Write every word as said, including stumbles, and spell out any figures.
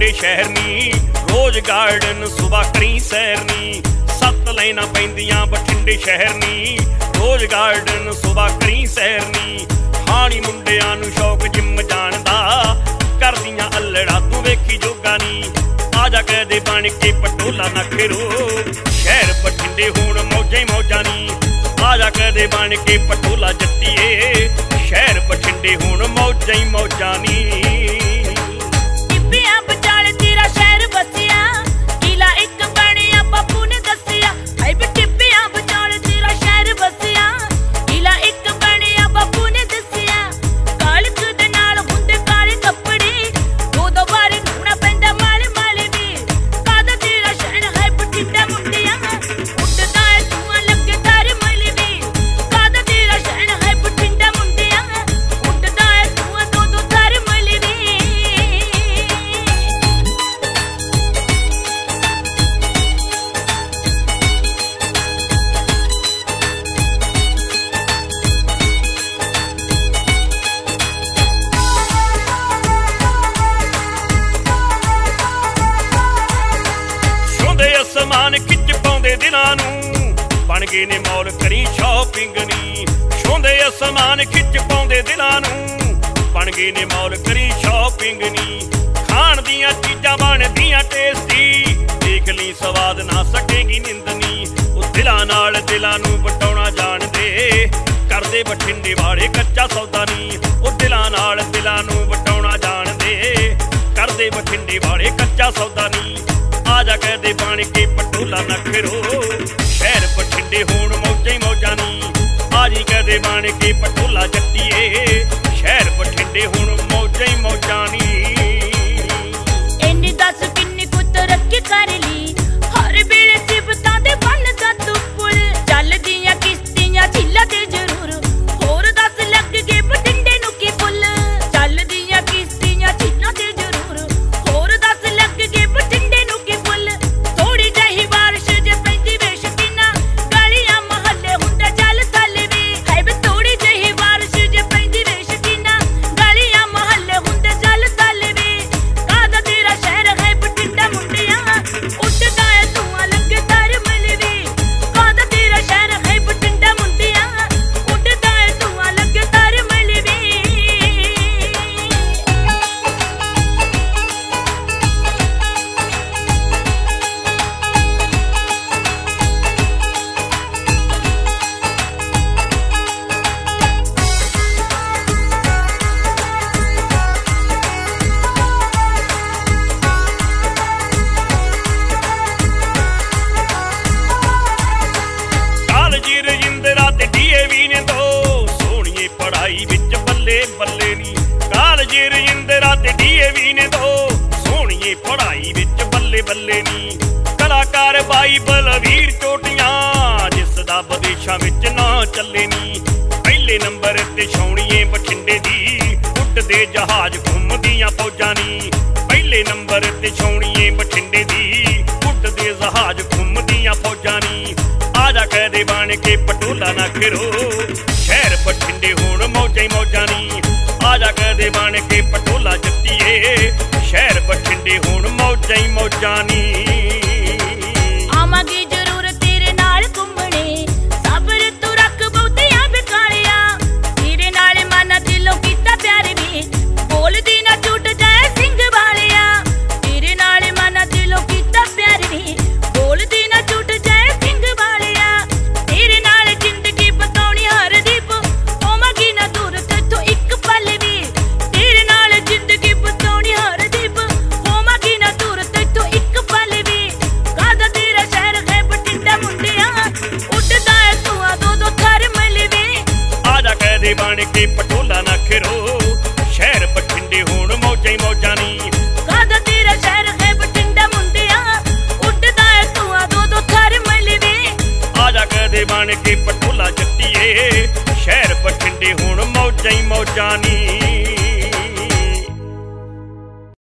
बठिंडे शहर नी रोज गार्डन सुबह करी सैर नी सत्त लाइनां पैंदियां बठिंडे शहर नी रोज गार्डन सुबह करी सैर नी हाणी मुंडियां नूं शौक जिम जाण दा करदियां अल्लड़ा तू वेखी जोगा नी आजा कहदे बन के पटोला नखरो शहर बठिंडे हुण मौजां ही मौजां नी आजा कहदे बन के पटोला जट्टीए शहर बठिंडे हुण मौजां ही मौजां नी समान खिच पाउंदे दिलां नूं बन गए ने मॉल करी शॉपिंग नी छोंदे समान खिच पाउंदे दिलां नूं बन गए ने मॉल करी शॉपिंग नी खाण दियां चीजां बनदियां टेस्टी देख ली स्वाद ना सकेगी निंदनी ओ दिलां नाल दिलां नूं वटाउणा जाणदे करदे बठिंडे वाले कच्चा सौदा नी ओ दिलां नाल दिलां नूं वटाउणा जाणदे करदे बठिंडे वाले कच्चा सौदा नी आजा कहदे बन के पटोला नखरो शहर बठिंडे हुण मौजां ही मौजां नी आजी कहदे बन के पटोला जट्टीए शहर बठिंडे हुण मौजां ही मौजां नी इन्नी दस किन्नी कुछ तरक्की कर ली हर वेले सिफतां दे बनदा तू पुल चलदियां किश्तियां झीलां ते जरूर होर दस लग गए बठिंडे नूं की फुल चलदियां किश्तियां झीलां ते जरूर होर दस लग गए बठिंडे नूं की फुल थोड़ी जही बारिश जे पैंदी वे शकीना गलियां महल्ले हुंदा चल थल वी है वे थोड़ी जही बारिश जे पैंदी वे शकीना गलियां महल्ले हुंदे चल थल वी कादा तेरा शहर है बठिंडा मुंडियां उठदा है धुआं लगे तार मलवी कादा तेरा शहर है बठिंडा मुंडियां उठदा है धुआं लगे तार मलवी कालज रजिंदरा ते डीएवी ने दो सोहणीए पढ़ाई विच बल्ले बल्ले नी कालज रजिंदरा ते डीएवी ने दो सोहणीए पढ़ाई विच बल्ले बल्ले नी कलाकार बाई बलवीर चोटियां जिस दा विदेशां विच ना चले नी पहले नंबर ते छौणीए बठिंडे दी उड्डदे जहाज घुमदियां फौजां नी पहले नंबर ते छौणीए बठिंडे दी उड्डदे जहाज घुमदियां फौजां नी आजा कहदे बन के पटोला नखरो शहर बठिंडे हुण मौजां ही मौजां नी आजा कहदे बन के पटोला जट्टीए शहर बठिंडे हुण मौजां ही मौजां नी आवांगी जरूर तेरे नाल घुमणे सबर तू रख बहुतियां बिकालियां तेरे नाल मन दिलों कीता प्यार वी बोलदी ना झूठ जाए सिंह वालिया तेरे नाल मन दिलों कीता प्यार वी बोलदी ना झूठ जाए सिंह वालिया तेरे नाल जिंदगी बताउणी हर दीप होवांगी ना दूर तैथों एक पल वी तेरे नाल जिंदगी बताउणी हर दीप होवांगी ना दूर तैथों एक पल वी कादा तेरा शहर है बठिंडा मुंडियां उठदा है धुआं दो दो थर मलवी आजा कहदे बन के पटोला नखरो शहर बठिंडे हुण मौजां ही मौजां नी कादा तेरा शहर है बठिंडा मुंडियां उठदा है धुआं दो दो थर मलवी आजा कहदे बन के पटोला जट्टीए शहर बठिंडे हुण मौजां ही मौजां नी।